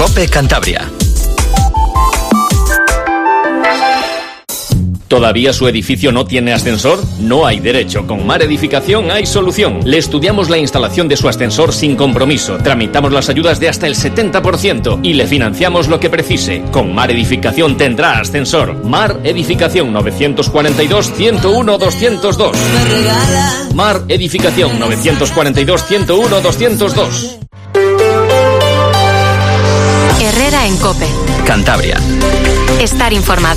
COPE Cantabria. ¿Todavía su edificio no tiene ascensor? No hay derecho. Con Mar Edificación hay solución. Le estudiamos la instalación de su ascensor sin compromiso. Tramitamos las ayudas de hasta el 70% y le financiamos lo que precise. Con Mar Edificación tendrá ascensor. Mar Edificación 942-101-202. Mar Edificación 942-101-202. Herrera en COPE. Cantabria. Estar informado.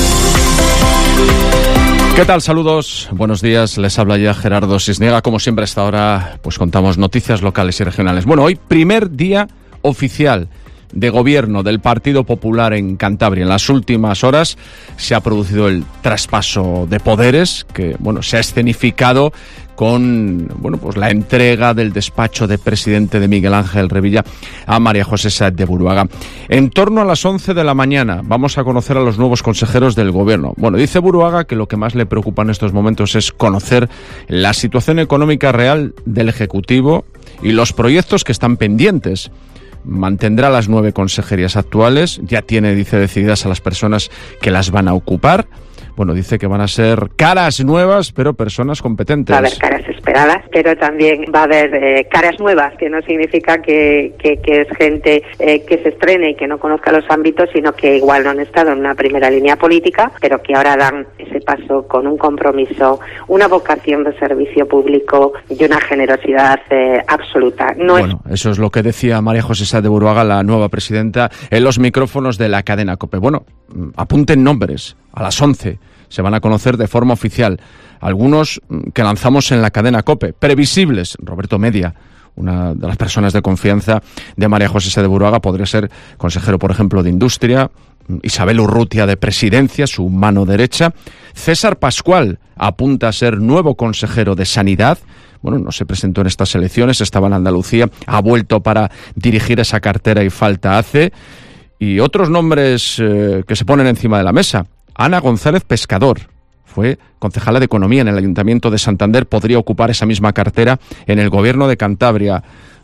¿Qué tal? Saludos, buenos días, les habla ya Gerardo Sisniega. Como siempre a esta hora pues contamos noticias locales y regionales. Bueno, hoy primer día oficial de gobierno del Partido Popular en Cantabria. En las últimas horas se ha producido el traspaso de poderes que, bueno, se ha escenificado con, bueno, pues la entrega del despacho de presidente de Miguel Ángel Revilla a María José Sáez de Buruaga. En torno a las 11 de la mañana vamos a conocer a los nuevos consejeros del gobierno. Bueno, dice Buruaga que lo que más le preocupa en estos momentos es conocer la situación económica real del Ejecutivo y los proyectos que están pendientes. Mantendrá las 9 consejerías actuales, ya tiene, dice, decididas a las personas que las van a ocupar. Bueno, dice que van a ser caras nuevas, pero personas competentes. Va a haber caras esperadas, pero también va a haber caras nuevas, que no significa que es gente que se estrene y que no conozca los ámbitos, sino que igual no han estado en una primera línea política, pero que ahora dan ese paso con un compromiso, una vocación de servicio público y una generosidad absoluta. Bueno, eso es lo que decía María José Sáez de Buruaga, la nueva presidenta, en los micrófonos de la cadena COPE. Bueno, apunten nombres. A las 11 se van a conocer de forma oficial algunos que lanzamos en la cadena COPE. Previsibles. Roberto Media, una de las personas de confianza de María José Sáez de Buruaga, podría ser consejero, por ejemplo, de Industria. Isabel Urrutia, de Presidencia, su mano derecha. César Pascual apunta a ser nuevo consejero de Sanidad. Bueno, no se presentó en estas elecciones, estaba en Andalucía, ha vuelto para dirigir esa cartera y falta hace. Y otros nombres que se ponen encima de la mesa. Ana González Pescador, fue concejala de Economía en el Ayuntamiento de Santander, podría ocupar esa misma cartera en el Gobierno de Cantabria.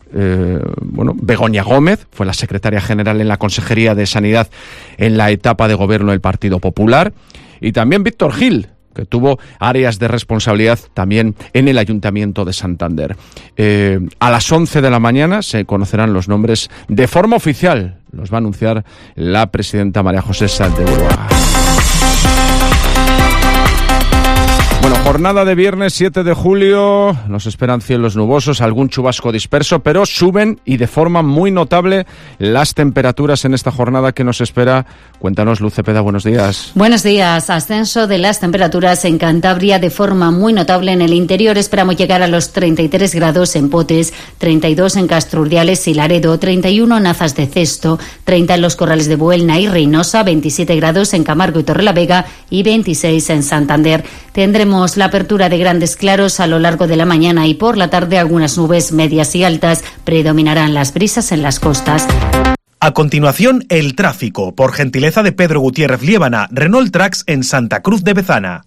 Begoña Gómez fue la secretaria general en la Consejería de Sanidad en la etapa de gobierno del Partido Popular. Y también Víctor Gil, que tuvo áreas de responsabilidad también en el Ayuntamiento de Santander. A las 11 de la mañana se conocerán los nombres de forma oficial. Los va a anunciar la presidenta María José Sáez de Buruaga. Bueno, jornada de viernes 7 de julio, nos esperan cielos nubosos, algún chubasco disperso, pero suben y de forma muy notable las temperaturas en esta jornada que nos espera. Cuéntanos, Luz Cepeda, buenos días. Buenos días. Ascenso de las temperaturas en Cantabria de forma muy notable. En el interior esperamos llegar a los 33 grados en Potes, 32 en Castrurdiales y Laredo, 31 en Azas de Cesto, 30 en los Corrales de Buelna y Reynosa, 27 grados en Camargo y Torrelavega y 26 en Santander. Tendremos la apertura de grandes claros a lo largo de la mañana y por la tarde algunas nubes medias y altas. Predominarán las brisas en las costas. A continuación, el tráfico, por gentileza de Pedro Gutiérrez Liébana, Renault Trax en Santa Cruz de Bezana.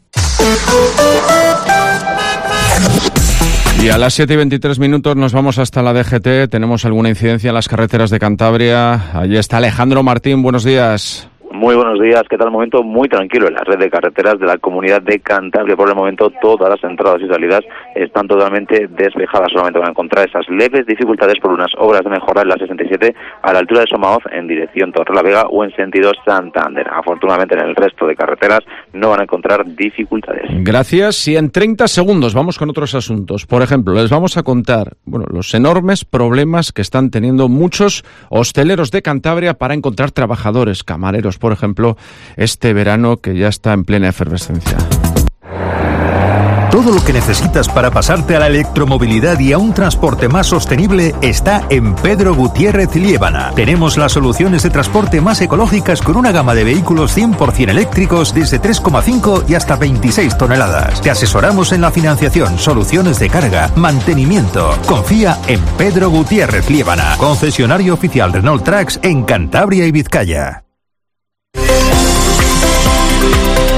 Y a las 7:23 nos vamos hasta la DGT. Tenemos alguna incidencia en las carreteras de Cantabria. Allí está Alejandro Martín, buenos días. Muy buenos días, ¿qué tal? Momento muy tranquilo en la red de carreteras de la Comunidad de Cantabria. Por el momento todas las entradas y salidas están totalmente despejadas. Solamente van a encontrar esas leves dificultades por unas obras de mejora en la 67 a la altura de Somaoz en dirección Torrelavega o en sentido Santander. Afortunadamente en el resto de carreteras no van a encontrar dificultades. Gracias. Y en 30 segundos vamos con otros asuntos. Por ejemplo, les vamos a contar los enormes problemas que están teniendo muchos hosteleros de Cantabria para encontrar trabajadores, camareros, por ejemplo, este verano que ya está en plena efervescencia. Todo lo que necesitas para pasarte a la electromovilidad y a un transporte más sostenible está en Pedro Gutiérrez Liébana. Tenemos las soluciones de transporte más ecológicas con una gama de vehículos 100% eléctricos desde 3,5 y hasta 26 toneladas. Te asesoramos en la financiación, soluciones de carga, mantenimiento. Confía en Pedro Gutiérrez Liébana, concesionario oficial Renault Trax en Cantabria y Vizcaya.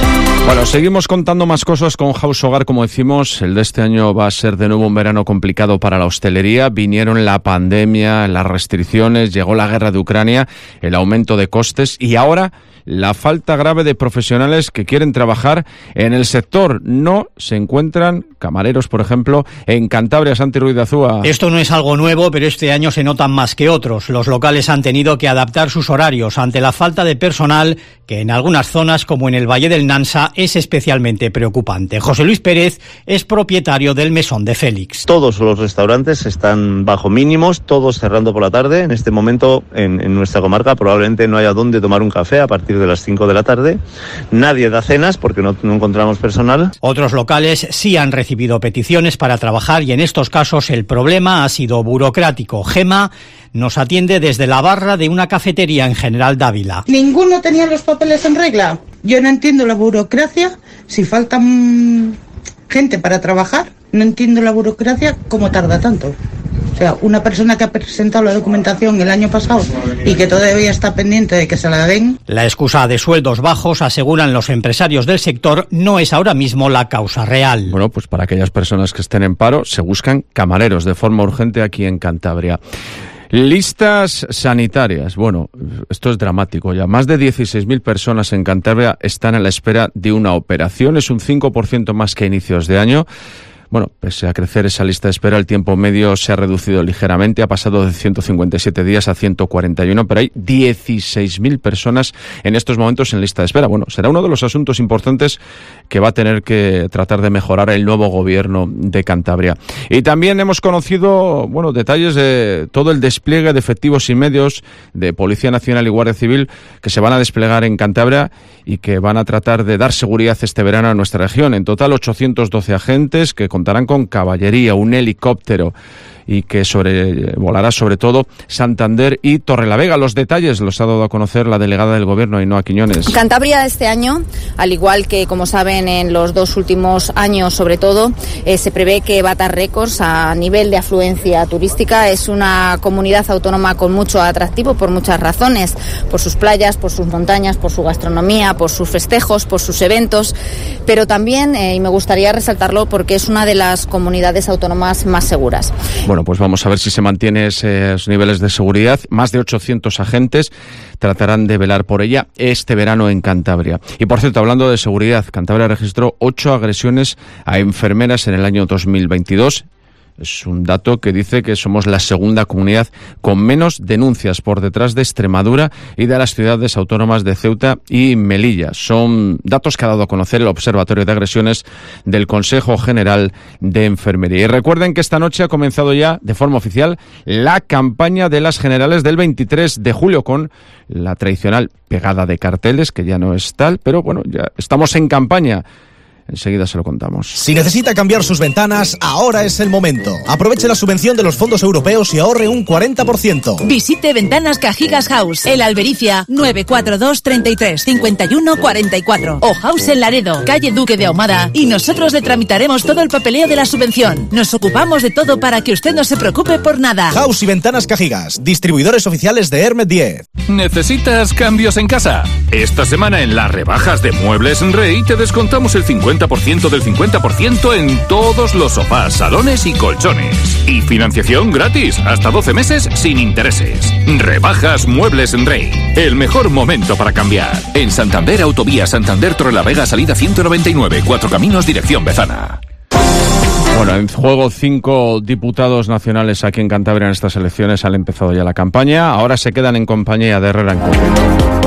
Bueno, seguimos contando más cosas con House Hogar, como decimos. El de este año va a ser de nuevo un verano complicado para la hostelería. Vinieron la pandemia, las restricciones, llegó la guerra de Ucrania, el aumento de costes y ahora la falta grave de profesionales que quieren trabajar en el sector. No se encuentran camareros, por ejemplo, en Cantabria. Santi Ruiz de Azúa. Esto no es algo nuevo, pero este año se notan más que otros. Los locales han tenido que adaptar sus horarios ante la falta de personal, que en algunas zonas, como en el Valle del Nansa, es especialmente preocupante. José Luis Pérez es propietario del Mesón de Félix. Todos los restaurantes están bajo mínimos, todos cerrando por la tarde. En este momento, en nuestra comarca, probablemente no haya dónde tomar un café a partir de las 5 de la tarde. Nadie da cenas porque no encontramos personal. Otros locales sí han recibido peticiones para trabajar y en estos casos el problema ha sido burocrático. Gema nos atiende desde la barra de una cafetería en General Dávila. Ninguno tenía los papeles en regla. Yo no entiendo la burocracia. Si faltan gente para trabajar, no entiendo la burocracia cómo tarda tanto. O sea, una persona que ha presentado la documentación el año pasado y que todavía está pendiente de que se la den. La excusa de sueldos bajos, aseguran los empresarios del sector, no es ahora mismo la causa real. Bueno, pues para aquellas personas que estén en paro, se buscan camareros de forma urgente aquí en Cantabria. Listas sanitarias. Bueno, esto es dramático ya. Más de 16.000 personas en Cantabria están a la espera de una operación. Es un 5% más que a inicios de año. Bueno, pese a crecer esa lista de espera, el tiempo medio se ha reducido ligeramente, ha pasado de 157 días a 141, pero hay 16.000 personas en estos momentos en lista de espera. Bueno, será uno de los asuntos importantes que va a tener que tratar de mejorar el nuevo gobierno de Cantabria. Y también hemos conocido, bueno, detalles de todo el despliegue de efectivos y medios de Policía Nacional y Guardia Civil que se van a desplegar en Cantabria y que van a tratar de dar seguridad este verano a nuestra región. En total, 812 agentes que contarán con caballería, un helicóptero y que volará sobre todo Santander y Torrelavega. Los detalles los ha dado a conocer la delegada del Gobierno, Ainhoa Quiñones. Cantabria este año, al igual que, como saben, en los 2 últimos años sobre todo, se prevé que bata récords a nivel de afluencia turística. Es una comunidad autónoma con mucho atractivo por muchas razones, por sus playas, por sus montañas, por su gastronomía, por sus festejos, por sus eventos, pero también, y me gustaría resaltarlo, porque es una de las comunidades autónomas más seguras. Bueno, pues vamos a ver si se mantiene esos niveles de seguridad. Más de 800 agentes tratarán de velar por ella este verano en Cantabria. Y por cierto, hablando de seguridad, Cantabria registró 8 agresiones a enfermeras en el año 2022. Es un dato que dice que somos la segunda comunidad con menos denuncias, por detrás de Extremadura y de las ciudades autónomas de Ceuta y Melilla. Son datos que ha dado a conocer el Observatorio de Agresiones del Consejo General de Enfermería. Y recuerden que esta noche ha comenzado ya de forma oficial la campaña de las generales del 23 de julio con la tradicional pegada de carteles, que ya no es tal, pero bueno, ya estamos en campaña. Enseguida se lo contamos. Si necesita cambiar sus ventanas, ahora es el momento. Aproveche la subvención de los fondos europeos y ahorre un 40%. Visite Ventanas Cajigas House, en Albericia, 942 33 51 44. O House en Laredo, calle Duque de Ahumada, y nosotros le tramitaremos todo el papeleo de la subvención. Nos ocupamos de todo para que usted no se preocupe por nada. House y Ventanas Cajigas, distribuidores oficiales de Hermet 10. ¿Necesitas cambios en casa? Esta semana en las rebajas de Muebles Rey te descontamos el 50% del 50% en todos los sofás, salones y colchones. Y financiación gratis, hasta 12 meses sin intereses. Rebajas Muebles Rey. El mejor momento para cambiar. En Santander, Autovía Santander Torrelavega, salida 199, 4 Caminos, dirección Bezana. Bueno, en juego 5 diputados nacionales aquí en Cantabria en estas elecciones. Han empezado ya la campaña. Ahora se quedan en compañía de Herrera en Cope.